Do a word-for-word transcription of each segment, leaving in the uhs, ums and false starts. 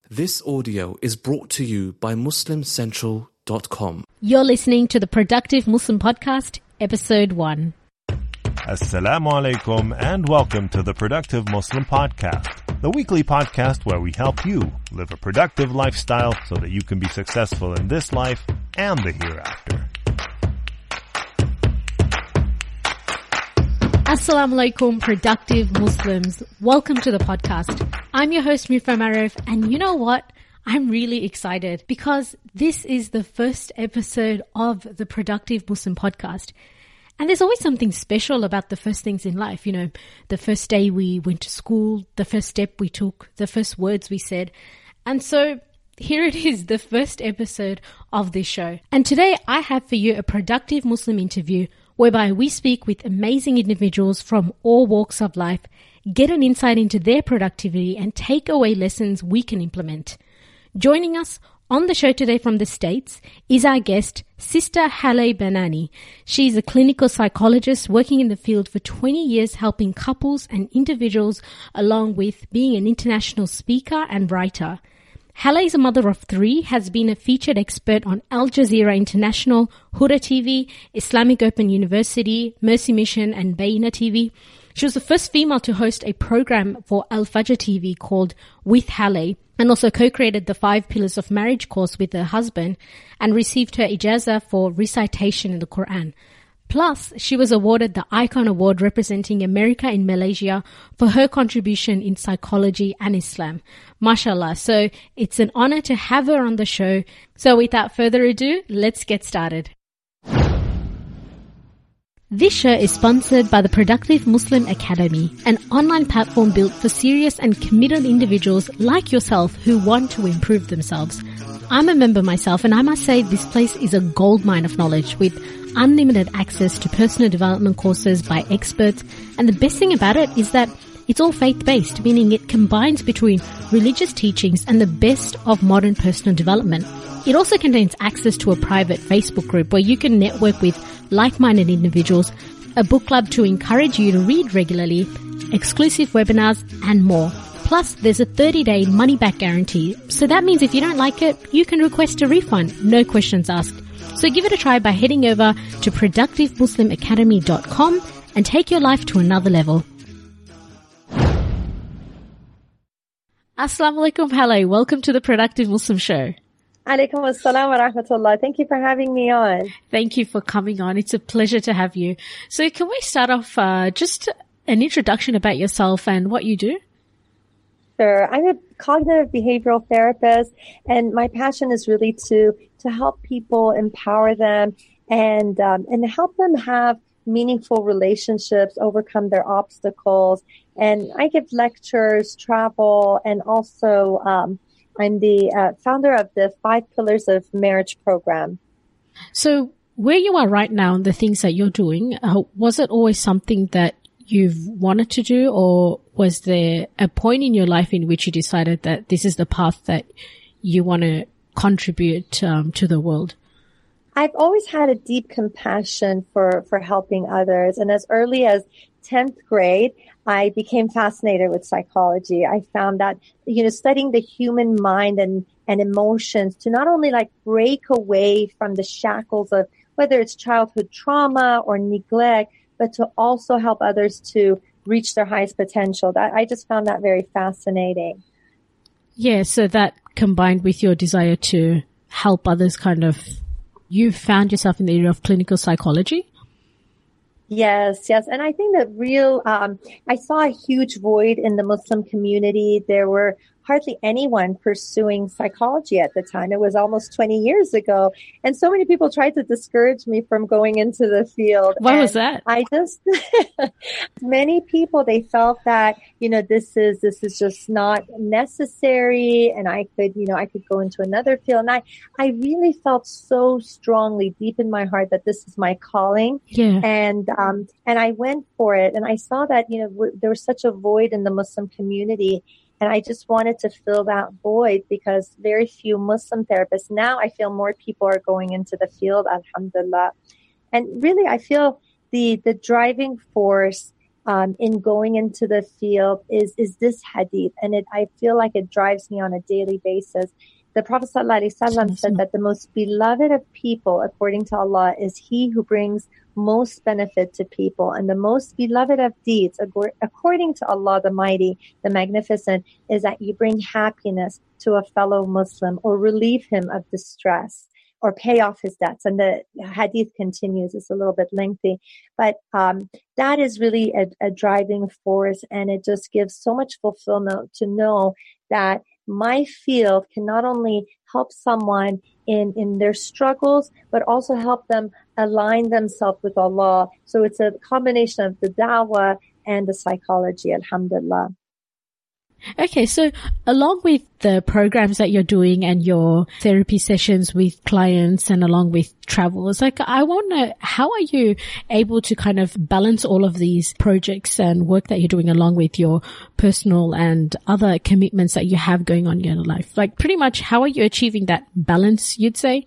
This audio is brought to you by muslim central dot com. You're listening to the Productive Muslim Podcast, Episode one. Assalamu alaikum and welcome to the Productive Muslim Podcast, the weekly podcast where we help you live a productive lifestyle so that you can be successful in this life and the hereafter. Assalamu alaikum, productive Muslims. Welcome to the podcast. I'm your host, Mufra Marif, and you know what? I'm really excited because this is the first episode of the Productive Muslim Podcast. And there's always something special about the first things in life. You know, the first day we went to school, the first step we took, the first words we said. And so here it is, the first episode of this show. And today I have for you a Productive Muslim interview whereby we speak with amazing individuals from all walks of life, get an insight into their productivity and take away lessons we can implement. Joining us on the show today from the States is our guest, Sister Haleh Banani. She's a clinical psychologist working in the field for twenty years, helping couples and individuals along with being an international speaker and writer. Haleh is a mother of three, has been a featured expert on Al Jazeera International, Huda T V, Islamic Open University, Mercy Mission and Bayyinah T V. She was the first female to host a program for Al Fajr T V called With Haleh, and also co-created the Five Pillars of Marriage course with her husband and received her ijazah for recitation in the Quran. Plus, she was awarded the Icon Award representing America in Malaysia for her contribution in psychology and Islam. Mashallah. So it's an honor to have her on the show. So without further ado, let's get started. This show is sponsored by the Productive Muslim Academy, an online platform built for serious and committed individuals like yourself who want to improve themselves. I'm a member myself, and I must say this place is a goldmine of knowledge with unlimited access to personal development courses by experts. And the best thing about it is that it's all faith-based, meaning it combines between religious teachings and the best of modern personal development. It also contains access to a private Facebook group where you can network with like-minded individuals, a book club to encourage you to read regularly, exclusive webinars, and more. Plus, there's a thirty-day money-back guarantee. So that means if you don't like it, you can request a refund, no questions asked. So give it a try by heading over to productive muslim academy dot com and take your life to another level. Assalamu alaikum, Haleh. Welcome to the Productive Muslim Show. Alaikum assalam wa rahmatullah. Thank you for having me on. Thank you for coming on. It's a pleasure to have you. So can we start off uh, just an introduction about yourself and what you do? Sure. I'm a cognitive behavioral therapist, and my passion is really to to help people, empower them, and um, and help them have meaningful relationships, overcome their obstacles. And I give lectures, travel, and also um, I'm the uh, founder of the Five Pillars of Marriage program. So where you are right now and the things that you're doing, uh, was it always something that you've wanted to do, or was there a point in your life in which you decided that this is the path that you want to contribute um, to the world? I've always had a deep compassion for, for helping others. And as early as tenth grade, I became fascinated with psychology. I found that, you know, studying the human mind and, and emotions to not only like break away from the shackles of whether it's childhood trauma or neglect, but to also help others to reach their highest potential. That I just found that very fascinating. Yeah, so that combined with your desire to help others, kind of, you found yourself in the area of clinical psychology? Yes, yes. And I think that real, um, I saw a huge void in the Muslim community. There were hardly anyone pursuing psychology at the time. It was almost twenty years ago. And so many people tried to discourage me from going into the field. Why and was that? I just, many people, they felt that, you know, this is, this is just not necessary. And I could, you know, I could go into another field. And I, I really felt so strongly deep in my heart that this is my calling. Yeah. And, um, and I went for it. And I saw that, you know, w- there was such a void in the Muslim community. And I just wanted to fill that void because very few Muslim therapists. Now I feel more people are going into the field, alhamdulillah. And really, I feel the, the driving force um, in going into the field is, is this hadith. And it, I feel like it drives me on a daily basis. The Prophet ﷺ said that the most beloved of people, according to Allah, is he who brings most benefit to people. And the most beloved of deeds, according to Allah the Mighty, the Magnificent, is that you bring happiness to a fellow Muslim or relieve him of distress or pay off his debts. And the hadith continues. It's a little bit lengthy. But um, that is really a, a driving force. And it just gives so much fulfillment to know that my field can not only help someone in, in their struggles, but also help them align themselves with Allah. So it's a combination of the da'wah and the psychology, alhamdulillah. Okay, so along with the programs that you're doing and your therapy sessions with clients and along with travels, like I want to know, how are you able to kind of balance all of these projects and work that you're doing along with your personal and other commitments that you have going on in your life? Like pretty much, how are you achieving that balance, you'd say?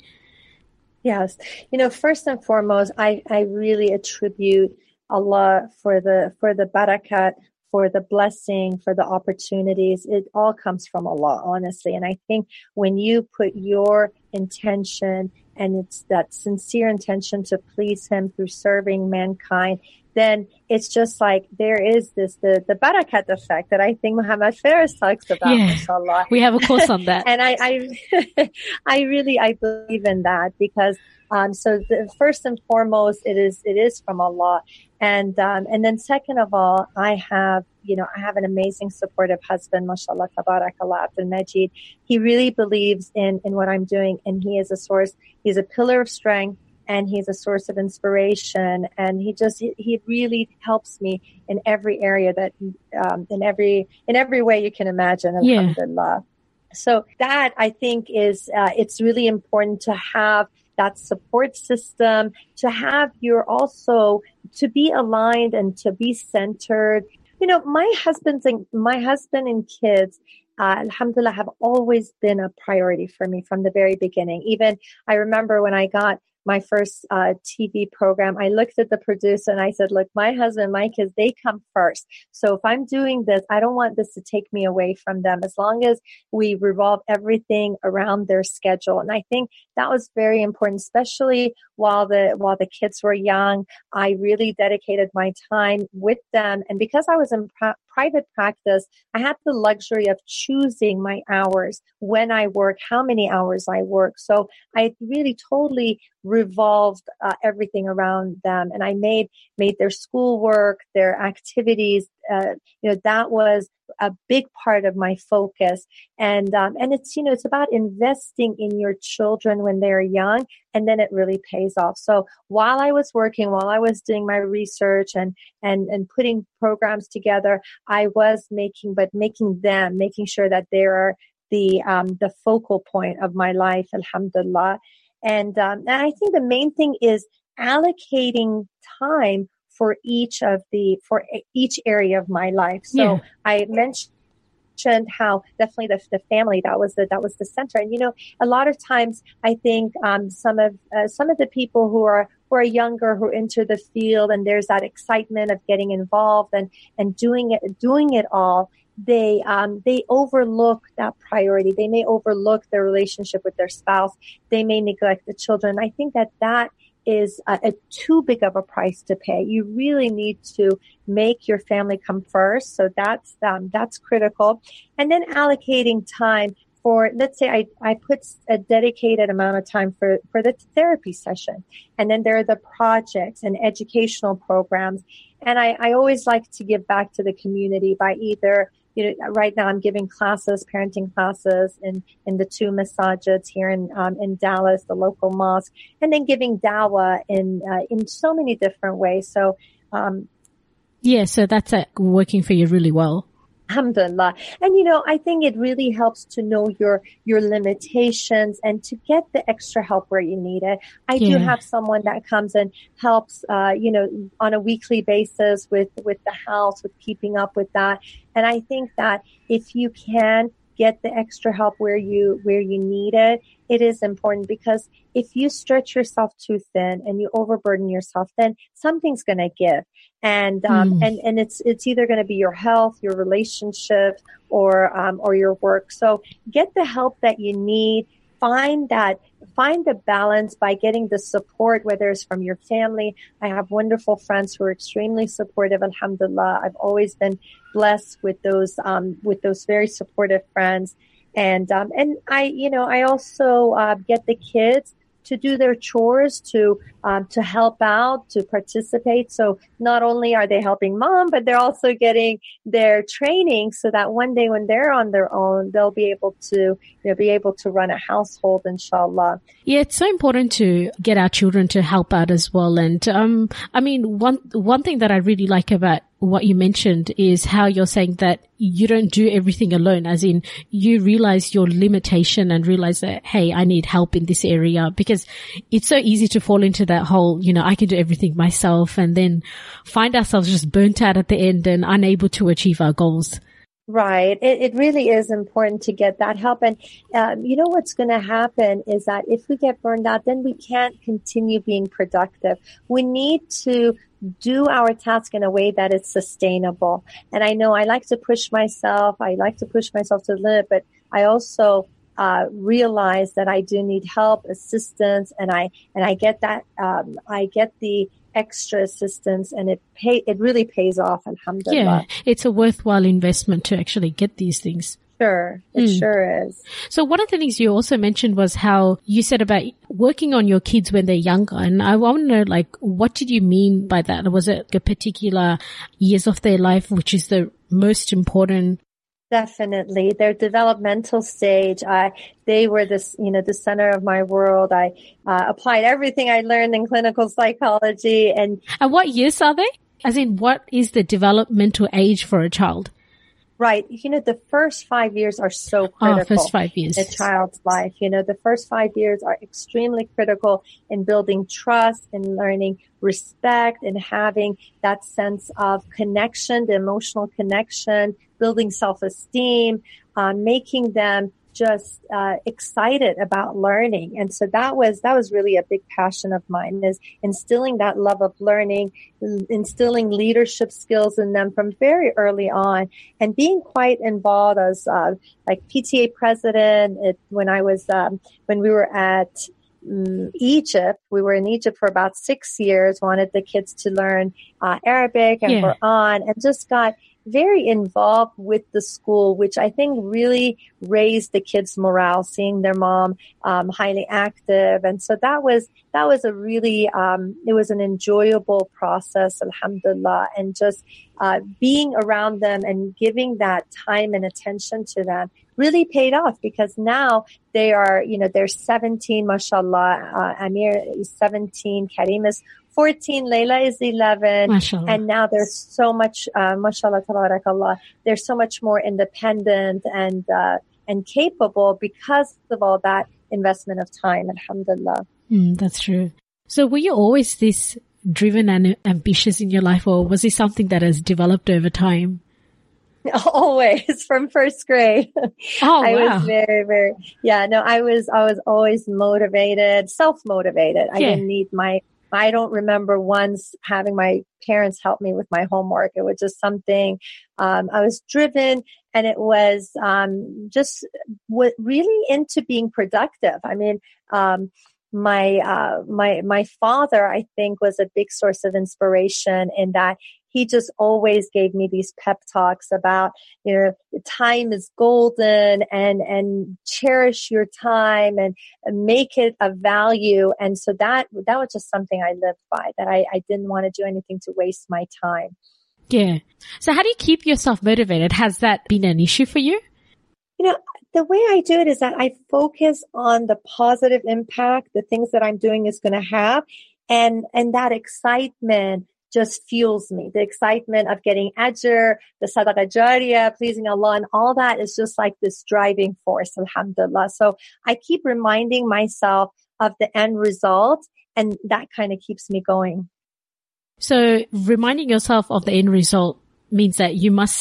Yes. You know, first and foremost, I, I really attribute Allah for the, for the barakat, for the blessing, for the opportunities. It all comes from Allah, honestly. And I think when you put your intention, and it's that sincere intention to please Him through serving mankind, then it's just like there is this, the, the barakat effect that I think Muhammad Faris talks about, yeah, mashallah. We have a course on that. And I, I, I really, I believe in that because, um, so the, first and foremost, it is, it is from Allah. And, um, and then second of all, I have, you know, I have an amazing supportive husband, mashallah, tabarakallah, Abdul Majid. He really believes in, in what I'm doing, and he is a source, he's a pillar of strength, and he's a source of inspiration. And he just, he really helps me in every area that, um, in every, in every way you can imagine, alhamdulillah. Yeah. So that I think is, uh, it's really important to have that support system, to have your also, to be aligned and to be centered. You know, my husband's and my husband and kids, uh, alhamdulillah, have always been a priority for me from the very beginning. Even I remember when I got my first uh, T V program, I looked at the producer and I said, look, my husband, my kids, they come first. So if I'm doing this, I don't want this to take me away from them, as long as we revolve everything around their schedule. And I think that was very important, especially while the, while the kids were young. I really dedicated my time with them. And because I was in pra- private practice, I had the luxury of choosing my hours, when I work, how many hours I work. So I really totally revolved uh, everything around them. And I made, made their schoolwork, their activities, uh, you know, that was a big part of my focus. And, um, and it's, you know, it's about investing in your children when they're young, and then it really pays off. So while I was working, while I was doing my research and, and, and putting programs together, I was making, but making them, making sure that they are the, um, the focal point of my life, alhamdulillah. And, um, and I think the main thing is allocating time for each of the, for each area of my life. So yeah. I mentioned how definitely the, the family, that was the, that was the center. And, you know, a lot of times I think, um, some of, uh, some of the people who are, who are younger, who enter the field, and there's that excitement of getting involved and, and doing it, doing it all. They, um, they overlook that priority. They may overlook their relationship with their spouse. They may neglect the children. I think that that is a, a too big of a price to pay. You really need to make your family come first. So that's, um, that's critical. And then allocating time for, let's say I, I put a dedicated amount of time for, for the therapy session. And then there are the projects and educational programs. And I, I always like to give back to the community by either, you know, right now I'm giving classes, parenting classes in, in the two masajids here in, um, in Dallas, the local mosque, and then giving dawah in, uh, in so many different ways. So, um, yeah, so that's uh, working for you really well. Alhamdulillah. And, you know, I think it really helps to know your, your limitations and to get the extra help where you need it. I yeah. do have someone that comes and helps, uh, you know, on a weekly basis with, with the house, with keeping up with that. And I think that if you can get the extra help where you, where you need it. It is important because if you stretch yourself too thin and you overburden yourself, then something's going to give. And, um, mm. and, and it's, it's either going to be your health, your relationship, or, um, or your work. So get the help that you need. Find that, find the balance by getting the support, whether it's from your family. I have wonderful friends who are extremely supportive. Alhamdulillah. I've always been blessed with those, um, with those very supportive friends. And, um, and I, you know, I also, uh, get the kids to do their chores, to, um, to help out, to participate. So not only are they helping mom, but they're also getting their training so that one day when they're on their own, they'll be able to, you know, be able to run a household, inshallah. Yeah, it's so important to get our children to help out as well. And, um, I mean, one, one thing that I really like about what you mentioned is how you're saying that you don't do everything alone, as in you realize your limitation and realize that, hey, I need help in this area, because it's so easy to fall into that whole, you know, I can do everything myself, and then find ourselves just burnt out at the end and unable to achieve our goals. Right. It, it really is important to get that help. And, um, you know, what's going to happen is that if we get burned out, then we can't continue being productive. We need to do our task in a way that is sustainable. And I know I like to push myself. I like to push myself to the limit, but I also uh realize that I do need help, assistance, and I and I get that um I get the extra assistance, and it pay it really pays off, alhamdulillah. Yeah, it's a worthwhile investment to actually get these things. Sure, it mm. sure is. So one of the things you also mentioned was how you said about working on your kids when they're younger. And I want to know, like, what did you mean by that? Was it a particular years of their life, which is the most important? Definitely. Their developmental stage, I, they were this, you know, the center of my world. I uh, applied everything I learned in clinical psychology. And, and what years are they? As in, what is the developmental age for a child? Right. You know, the first five years are so critical. Oh, first five years. In a child's life. You know, the first five years are extremely critical in building trust, in learning respect, and having that sense of connection, the emotional connection, building self-esteem, uh, making them just uh excited about learning. And so that was that was really a big passion of mine, is instilling that love of learning, instilling leadership skills in them from very early on, and being quite involved as uh like P T A president. It, when I was um when we were at um, Egypt, we were in Egypt for about six years, wanted the kids to learn uh Arabic and yeah. Quran, and just got very involved with the school, which I think really raised the kids' morale, seeing their mom um highly active. And so that was that was a really um it was an enjoyable process, alhamdulillah. And just uh being around them and giving that time and attention to them really paid off, because now they are, you know, they're seventeen, mashallah. uh, Amir is seventeen, Karim is fourteen, Layla is eleven, mashallah. And now there's so much, uh, mashallah, tabarakallah, they're so much more independent and, uh, and capable because of all that investment of time, alhamdulillah. Mm, that's true. So were you always this driven and ambitious in your life, or was it something that has developed over time? Always, from first grade. Oh, I wow. was very, very, yeah, no, I was, I was always motivated, self-motivated. I yeah. didn't need my, I don't remember once having my parents help me with my homework. It was just something, um, I was driven, and it was, um, just w- really into being productive. I mean, um, my, uh, my, my father, I think, was a big source of inspiration in that he just always gave me these pep talks about, you know, time is golden, and, and cherish your time, and, and make it a value. And so that, that was just something I lived by, that I, I didn't want to do anything to waste my time. Yeah. So how do you keep yourself motivated? Has that been an issue for you? You know, the way I do it is that I focus on the positive impact the things that I'm doing is going to have. And, and that excitement just fuels me. The excitement of getting ajr, the sadaqah jariyah, pleasing Allah, and all that is just like this driving force, alhamdulillah. So I keep reminding myself of the end result, and that kind of keeps me going. So reminding yourself of the end result means that you must set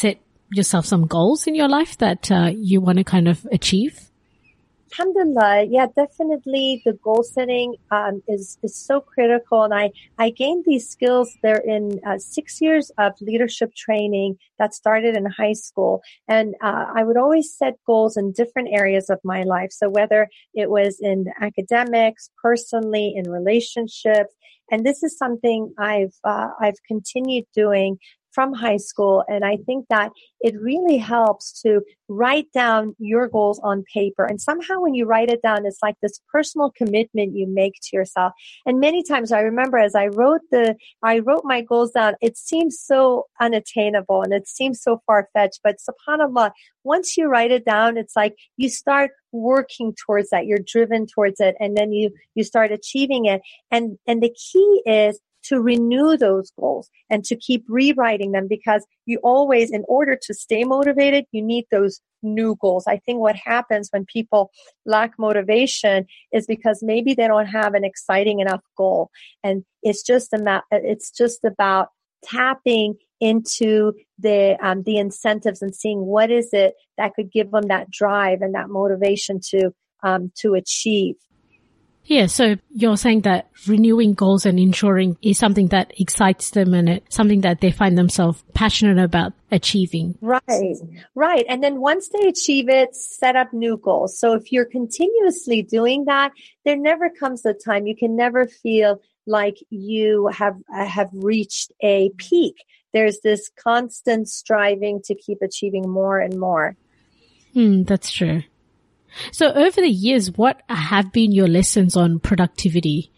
yourself some goals in your life that uh, you want to kind of achieve? Alhamdulillah, yeah, definitely the goal setting um, is is so critical. And I, I gained these skills there in uh, six years of leadership training that started in high school. And uh, I would always set goals in different areas of my life. So whether it was in academics, personally, in relationships, and this is something I've uh, I've continued doing from high school. And I think that it really helps to write down your goals on paper. And somehow when you write it down, it's like this personal commitment you make to yourself. And many times I remember as I wrote the, I wrote my goals down, it seems so unattainable and it seems so far-fetched, but subhanAllah, once you write it down, it's like you start working towards that. You're driven towards it. And then you, you start achieving it. And, and the key is to renew those goals and to keep rewriting them, because you always, in order to stay motivated, you need those new goals. I think what happens when people lack motivation is because maybe they don't have an exciting enough goal. And it's just about, it's just about tapping into the, um, the incentives and seeing what is it that could give them that drive and that motivation to, um, to achieve. Yeah, so you're saying that renewing goals and ensuring is something that excites them and it's something that they find themselves passionate about achieving. Right, right. And then once they achieve it, set up new goals. So if you're continuously doing that, there never comes a time, you can never feel like you have uh, have reached a peak. There's this constant striving to keep achieving more and more. Hmm, that's true. So over the years, what have been your lessons on productivity?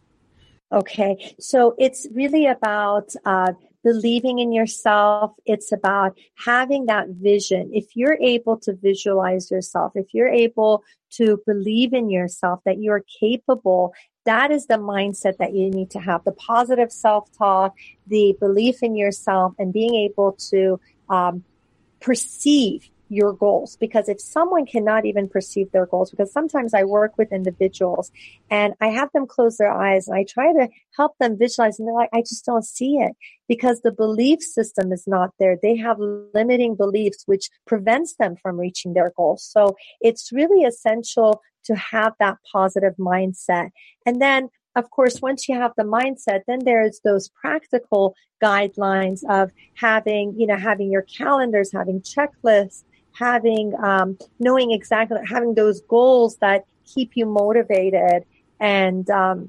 Okay. So it's really about uh, believing in yourself. It's about having that vision. If you're able to visualize yourself, if you're able to believe in yourself, that you're capable, that is the mindset that you need to have. The positive self-talk, the belief in yourself, and being able to um, perceive your goals. Because if someone cannot even perceive their goals, because sometimes I work with individuals and I have them close their eyes and I try to help them visualize and they're like, I just don't see it, because the belief system is not there. They have limiting beliefs, which prevents them from reaching their goals. So it's really essential to have that positive mindset. And then of course, once you have the mindset, then there's those practical guidelines of having, you know, having your calendars, having checklists, having, um, knowing exactly, having those goals that keep you motivated and, um,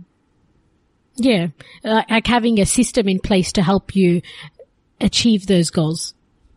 yeah, uh, like having a system in place to help you achieve those goals.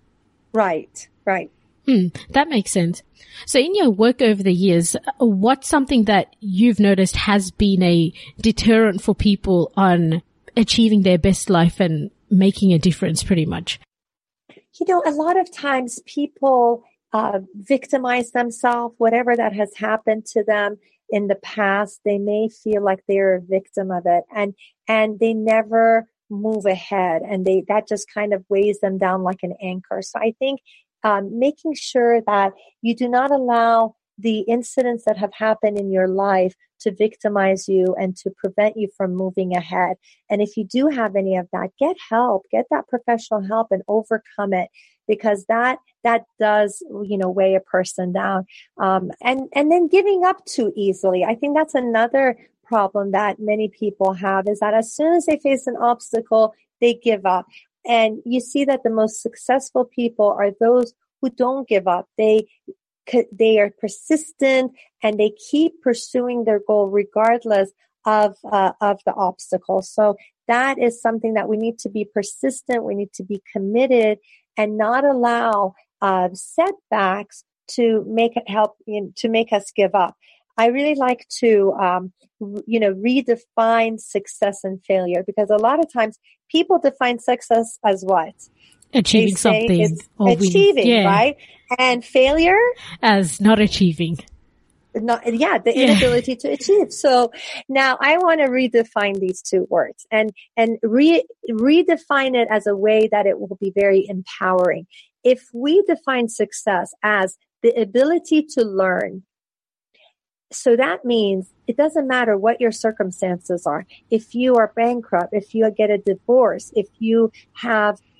Right, right. Hmm, that makes sense. So in your work over the years, what's something that you've noticed has been a deterrent for people on achieving their best life and making a difference pretty much? You know, a lot of times people uh, victimize themselves, whatever that has happened to them in the past, they may feel like they're a victim of it and, and they never move ahead and they, that just kind of weighs them down like an anchor. So I think Um, making sure that you do not allow the incidents that have happened in your life to victimize you and to prevent you from moving ahead. And if you do have any of that, get help, get that professional help and overcome it, because that, that does, you know, weigh a person down. Um, and, and then giving up too easily. I think that's another problem that many people have, is that as soon as they face an obstacle, they give up. And you see that the most successful people are those who don't give up. They they are persistent and they keep pursuing their goal regardless of uh, of the obstacles. So that is something that we need to be persistent. We need to be committed and not allow uh, setbacks to make it help you know, to make us give up. I really like to, um, you know, redefine success and failure, because a lot of times people define success as what? Achieving something. Or achieving, yeah. Right? And failure? As not achieving. Not, yeah, the inability yeah. to achieve. So now I want to redefine these two words and, and re, redefine it as a way that it will be very empowering. If we define success as the ability to learn, so that means it doesn't matter what your circumstances are. If you are bankrupt, if you get a divorce, if you have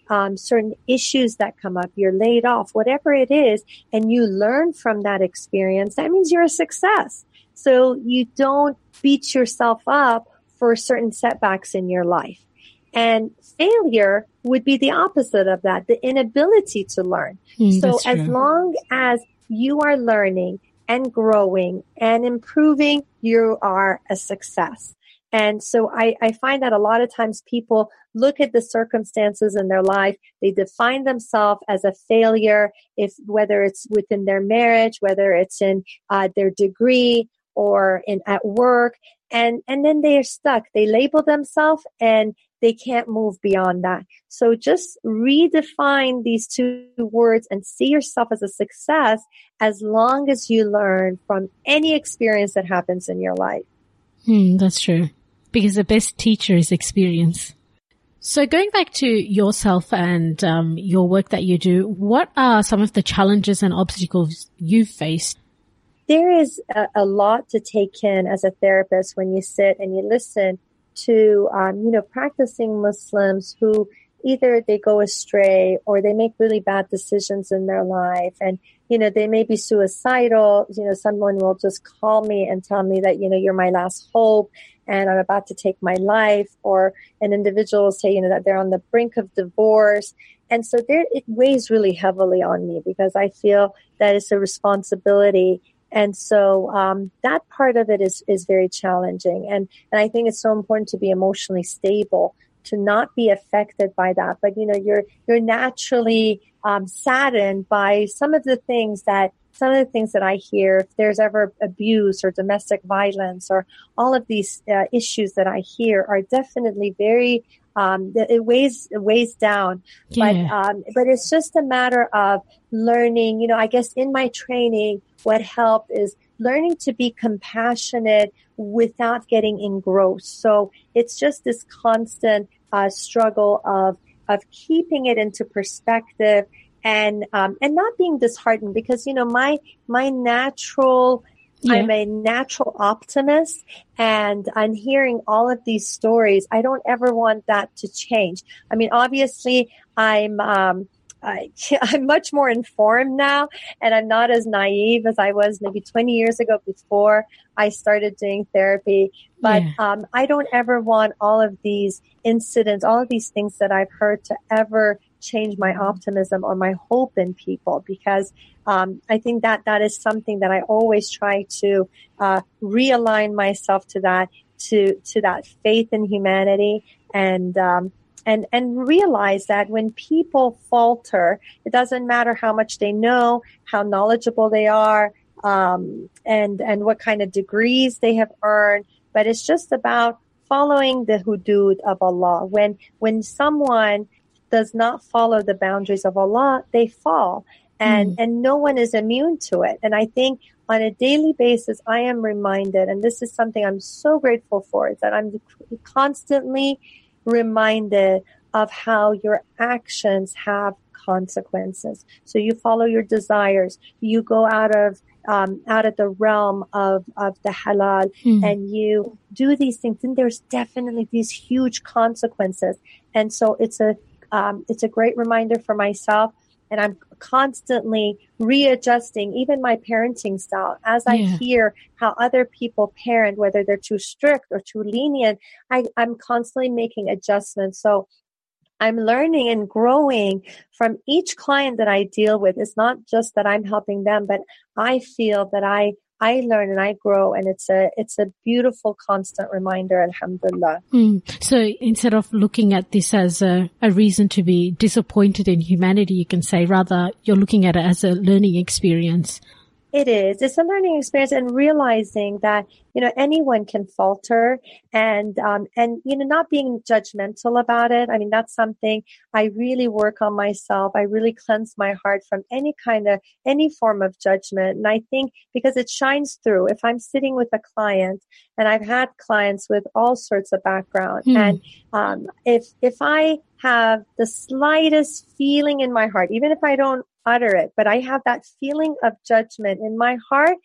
um, certain issues that come up, you're laid off, whatever it is, and you learn from that experience, that means you're a success. So you don't beat yourself up for certain setbacks in your life. And failure would be the opposite of that, the inability to learn. Mm, so as true. long as you are learning and growing and improving, you are a success. And so I, I find that a lot of times people look at the circumstances in their life, they define themselves as a failure, if whether it's within their marriage, whether it's in uh, their degree or in at work, and and then they are stuck. They label themselves and they can't move beyond that. So just redefine these two words and see yourself as a success as long as you learn from any experience that happens in your life. Hmm, that's true. Because the best teacher is experience. So going back to yourself and um, your work that you do, what are some of the challenges and obstacles you've faced? There is a, a lot to take in as a therapist when you sit and you listen to, um, you know, practicing Muslims who either they go astray or they make really bad decisions in their life. And, you know, they may be suicidal. You know, someone will just call me and tell me that, you know, you're my last hope and I'm about to take my life. Or an individual will say, you know, that they're on the brink of divorce. And so there, it weighs really heavily on me because I feel that it's a responsibility. And so um, that part of it is, is very challenging. And, and I think it's so important to be emotionally stable, to not be affected by that. But, you know, you're you're naturally um, saddened by some of the things that some of the things that I hear. If there's ever abuse or domestic violence or all of these uh, issues that I hear are definitely very um, it weighs it weighs down. Yeah. But um, but it's just a matter of learning. You know, I guess in my training, what helped is learning to be compassionate without getting engrossed. So it's just this constant uh, struggle of of keeping it into perspective and um, and not being disheartened because, you know, my my natural yeah. I'm a natural optimist, and I'm hearing all of these stories. I don't ever want that to change. I mean, obviously, I'm um, I, I'm much more informed now, and I'm not as naive as I was maybe twenty years ago before I started doing therapy. But yeah. um, I don't ever want all of these incidents, all of these things that I've heard to ever change my optimism or my hope in people, because um, I think that that is something that I always try to uh, realign myself to that, to to that faith in humanity, and um, and and realize that when people falter, it doesn't matter how much they know, how knowledgeable they are, um, and and what kind of degrees they have earned, but it's just about following the hudud of Allah. When when someone does not follow the boundaries of Allah, they fall. And, mm. and no one is immune to it. And I think on a daily basis, I am reminded, and this is something I'm so grateful for, is that I'm constantly reminded of how your actions have consequences. So you follow your desires, you go out of um, out of the realm of, of the halal, mm. and you do these things, and there's definitely these huge consequences. And so it's a Um, it's a great reminder for myself, and I'm constantly readjusting even my parenting style. As I yeah. hear how other people parent, whether they're too strict or too lenient, I, I'm constantly making adjustments. So I'm learning and growing from each client that I deal with. It's not just that I'm helping them, but I feel that I I learn and I grow, and it's a it's a beautiful constant reminder, alhamdulillah. Mm. So instead of looking at this as a, a reason to be disappointed in humanity, you can say rather you're looking at it as a learning experience. It is. It's a learning experience, and realizing that, you know, anyone can falter, and, um, and, you know, not being judgmental about it. I mean, that's something I really work on myself. I really cleanse my heart from any kind of, any form of judgment. And I think because it shines through, if I'm sitting with a client, and I've had clients with all sorts of background, hmm. and, um, if, if I have the slightest feeling in my heart, even if I don't utter it, but I have that feeling of judgment in my heart,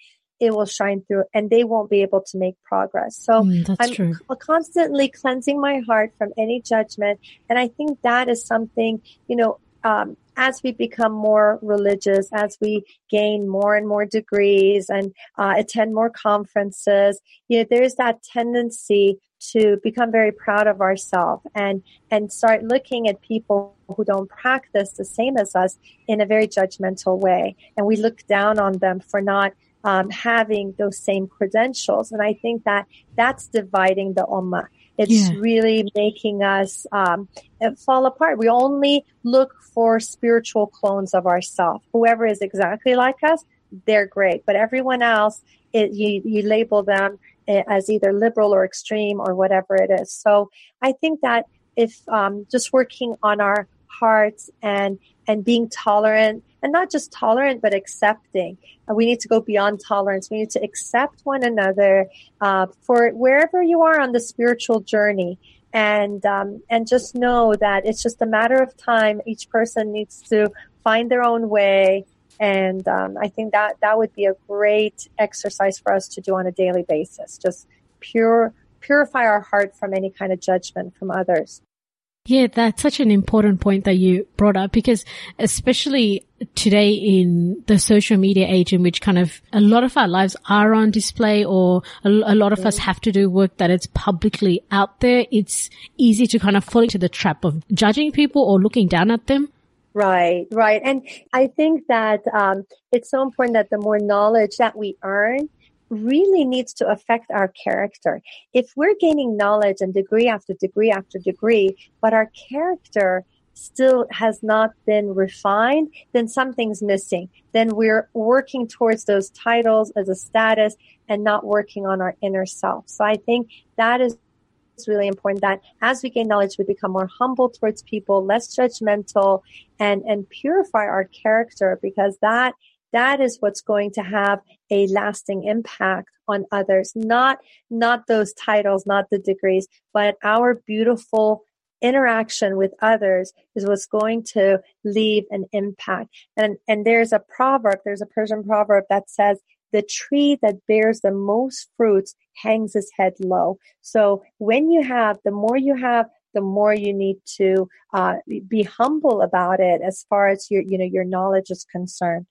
it will shine through and they won't be able to make progress. So mm, that's I'm true. constantly cleansing my heart from any judgment. And I think that is something, you know, um, as we become more religious, as we gain more and more degrees and uh, attend more conferences, you know, there's that tendency to become very proud of ourselves and, and start looking at people who don't practice the same as us in a very judgmental way. And we look down on them for not um, having those same credentials. And I think that that's dividing the ummah. It's Yeah. really making us um, fall apart. We only look for spiritual clones of ourselves. Whoever is exactly like us, they're great. But everyone else, it, you, you label them as either liberal or extreme or whatever it is. So I think that if um, just working on our hearts and and being tolerant, and not just tolerant, but accepting. Uh, we need to go beyond tolerance. We need to accept one another uh, for wherever you are on the spiritual journey. And um, and just know that it's just a matter of time. Each person needs to find their own way. And um, I think that that would be a great exercise for us to do on a daily basis. Just pure purify our heart from any kind of judgment from others. Yeah, that's such an important point that you brought up, because especially today in the social media age in which kind of a lot of our lives are on display, or a, a lot of us have to do work that it's publicly out there, it's easy to kind of fall into the trap of judging people or looking down at them. Right, right. And I think that um, it's so important that the more knowledge that we earn really needs to affect our character. If we're gaining knowledge and degree after degree after degree, but our character still has not been refined, then something's missing. Then we're working towards those titles as a status and not working on our inner self. So I think that is It's really important that as we gain knowledge, we become more humble towards people, less judgmental, and, and purify our character, because that that is what's going to have a lasting impact on others. Not, not those titles, not the degrees, but our beautiful interaction with others is what's going to leave an impact. And, and there's a proverb, there's a Persian proverb that says, the tree that bears the most fruits hangs its head low. So when you have, the more you have, the more you need to uh, be humble about it as far as your, you know, your knowledge is concerned.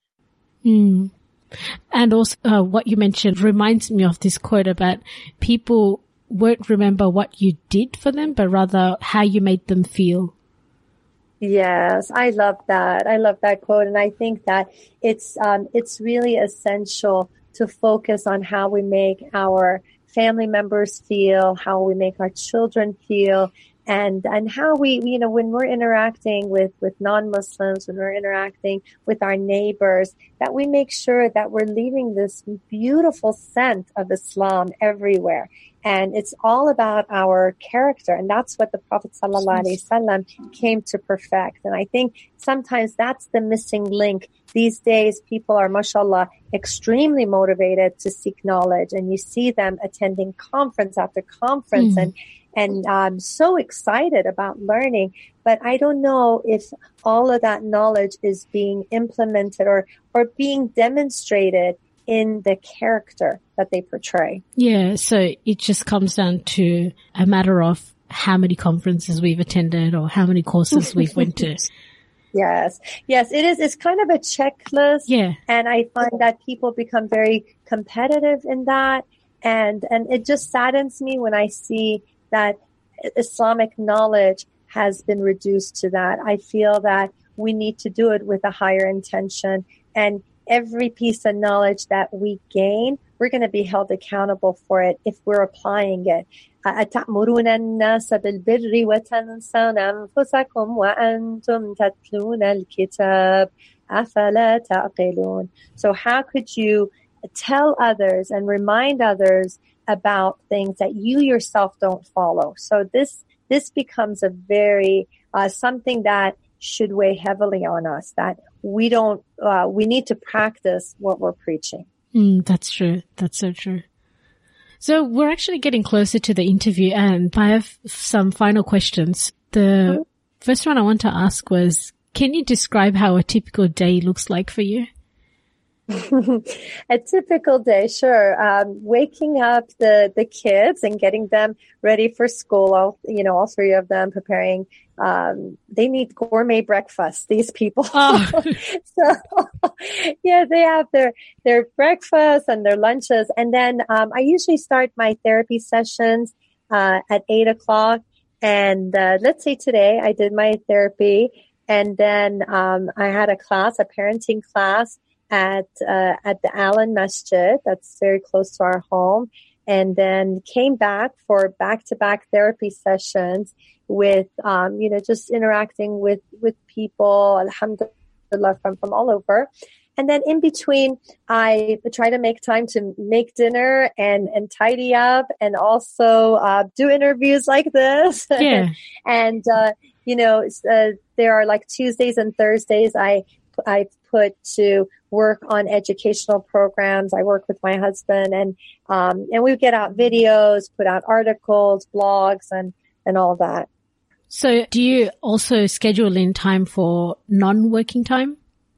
Mm. And also uh, what you mentioned reminds me of this quote about people won't remember what you did for them, but rather how you made them feel. Yes, I love that. I love that quote. And I think that it's, um, it's really essential to focus on how we make our family members feel, how we make our children feel, and, and how we, you know, when we're interacting with, with non-Muslims, when we're interacting with our neighbors, that we make sure that we're leaving this beautiful scent of Islam everywhere. And it's all about our character. And that's what the Prophet sallallahu alaihi wasallam came to perfect. And I think sometimes that's the missing link. These days, people are, mashallah, extremely motivated to seek knowledge. And you see them attending conference after conference mm. and, and um, so excited about learning. But I don't know if all of that knowledge is being implemented or, or being demonstrated in the character that they portray. Yeah, so it just comes down to a matter of how many conferences we've attended or how many courses we've went to. Yes, yes, it is. It's kind of a checklist. Yeah. And I find that people become very competitive in that. And, and it just saddens me when I see that Islamic knowledge has been reduced to that. I feel that we need to do it with a higher intention, and every piece of knowledge that we gain, we're going to be held accountable for it if we're applying it. أَتَأْمُرُونَ النَّاسَ بِالْبِرِّ وَتَنْسَوْنَ أَنفُسَكُمْ وَأَنْتُمْ تَتْلُونَ الْكِتَابَ أَفَلَا تَعْقِلُونَ. So how could you tell others and remind others about things that you yourself don't follow? So this this becomes a very uh, something that should weigh heavily on us, that we don't, uh, we need to practice what we're preaching. Mm, that's true. That's so true. So we're actually getting closer to the interview, and I have some final questions. The mm-hmm. first one I want to ask was, can you describe how a typical day looks like for you? A typical day, sure. Um, waking up the, the kids and getting them ready for school, all, you know, all three of them preparing, um, they need gourmet breakfast, these people. Oh. So, yeah, they have their, their breakfast and their lunches. And then, um, I usually start my therapy sessions, uh, at eight o'clock. And, uh, let's say today I did my therapy and then, um, I had a class, a parenting class at uh, at the Allen Masjid, that's very close to our home, and then came back for back-to-back therapy sessions with, um, you know, just interacting with, with people, alhamdulillah, from, from all over. And then in between, I try to make time to make dinner and, and tidy up and also uh, do interviews like this. Yeah. and, uh, you know, uh, there are like Tuesdays and Thursdays I I put to work on educational programs. I work with my husband and, um, and we get out videos, put out articles, blogs and, and all that. So do you also schedule in time for non-working time?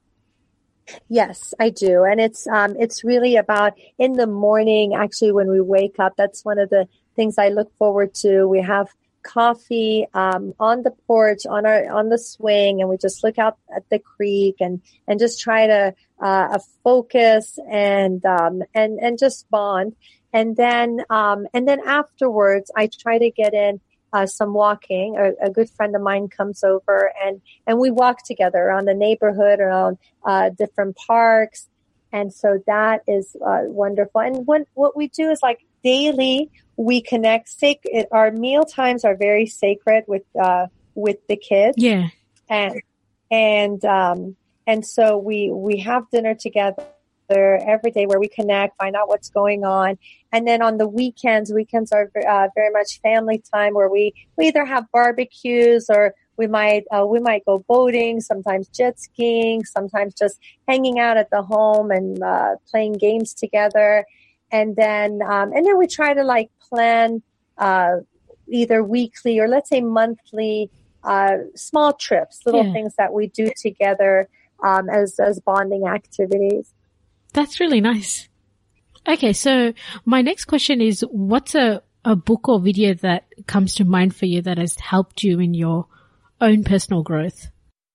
Yes, I do. And it's, um, it's really about in the morning, actually, when we wake up, that's one of the things I look forward to. We have coffee, um, on the porch, on our, on the swing, and we just look out at the creek and, and just try to, uh, focus and, um, and, and just bond. And then, um, and then afterwards, I try to get in, uh, some walking. A, a good friend of mine comes over and, and we walk together around the neighborhood, around, uh, different parks. And so that is, uh, wonderful. And what, what we do is like daily, we connect. Sac- our meal times are very sacred with, uh, with the kids. Yeah. And, and, um, and so we, we have dinner together every day where we connect, find out what's going on. And then on the weekends, weekends are uh, very much family time where we, we either have barbecues or we might, uh, we might go boating, sometimes jet skiing, sometimes just hanging out at the home and, uh, playing games together. And then, um, and then we try to like plan, uh, either weekly or let's say monthly, uh, small trips, little yeah. things that we do together, um, as, as bonding activities. That's really nice. Okay. So my next question is, what's a, a book or video that comes to mind for you that has helped you in your own personal growth?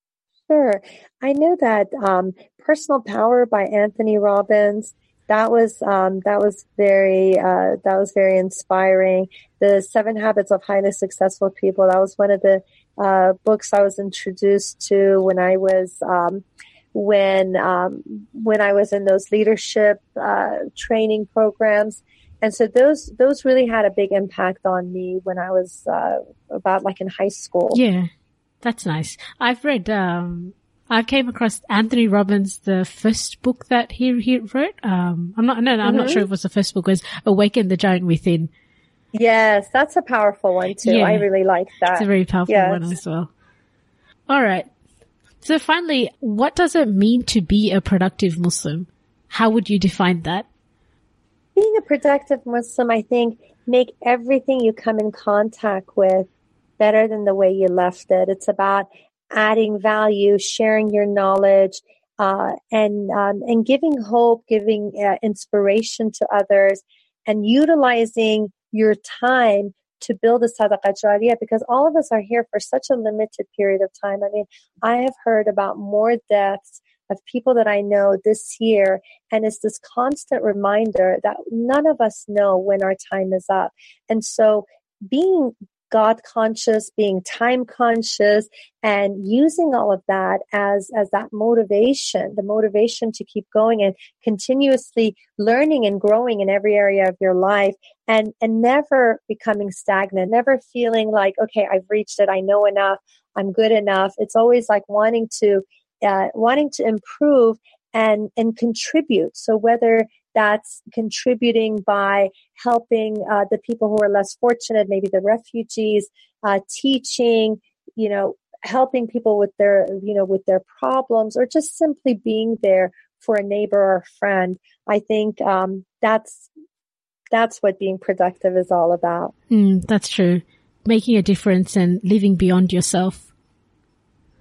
Sure. I know that, um, Personal Power by Anthony Robbins, That was, um, that was very, uh, that was very inspiring. The Seven Habits of Highly Successful People, that was one of the, uh, books I was introduced to when I was, um, when, um, when I was in those leadership, uh, training programs. And so those, those really had a big impact on me when I was, uh, about like in high school. Yeah. That's nice. I've read, um, I came across Anthony Robbins, the first book that he, he wrote. Um, I'm not, no, no I'm mm-hmm. not sure if it was the first book. It was Awaken the Giant Within. Yes, that's a powerful one too. Yeah. I really like that. It's a very powerful yes. one as well. All right. So finally, what does it mean to be a productive Muslim? How would you define that? Being a productive Muslim, I think, make everything you come in contact with better than the way you left it. It's about adding value, sharing your knowledge, uh, and, um, and giving hope, giving uh, inspiration to others, and utilizing your time to build a sadaqah jariyah, because all of us are here for such a limited period of time. I mean, I have heard about more deaths of people that I know this year, and it's this constant reminder that none of us know when our time is up. And so being God conscious, being time conscious, and using all of that as, as that motivation, the motivation to keep going and continuously learning and growing in every area of your life, and, and never becoming stagnant, never feeling like, okay, I've reached it. I know enough. I'm good enough. It's always like wanting to, uh, wanting to improve and, and contribute. So whether that's contributing by helping uh, the people who are less fortunate, maybe the refugees, uh, teaching, you know, helping people with their, you know, with their problems, or just simply being there for a neighbor or a friend. I think um, that's that's what being productive is all about. Mm, that's true. Making a difference and living beyond yourself.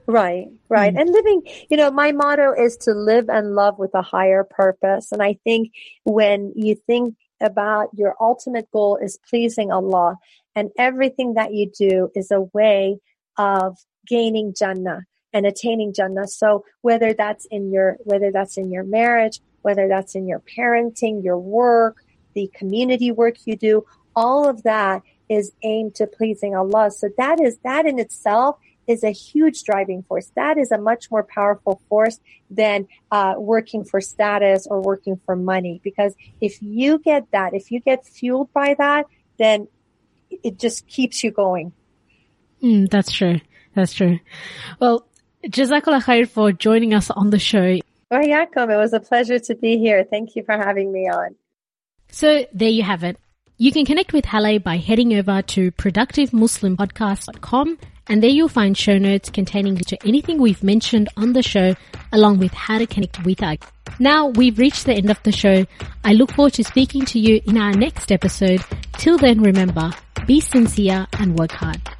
Right, right. Mm. And living, you know, my motto is to live and love with a higher purpose. And I think when you think about your ultimate goal is pleasing Allah, and everything that you do is a way of gaining Jannah and attaining Jannah. So whether that's in your, whether that's in your marriage, whether that's in your parenting, your work, the community work you do, all of that is aimed to pleasing Allah. So that is, that in itself is a huge driving force. That is a much more powerful force than uh, working for status or working for money. Because if you get that, if you get fueled by that, then it just keeps you going. Mm, that's true. That's true. Well, Jazakallah khair for joining us on the show. Well, Yakum, it was a pleasure to be here. Thank you for having me on. So there you have it. You can connect with Halle by heading over to productive muslim podcast dot com, and there you'll find show notes containing to anything we've mentioned on the show, along with how to connect with us. Now we've reached the end of the show. I look forward to speaking to you in our next episode. Till then, remember, be sincere and work hard.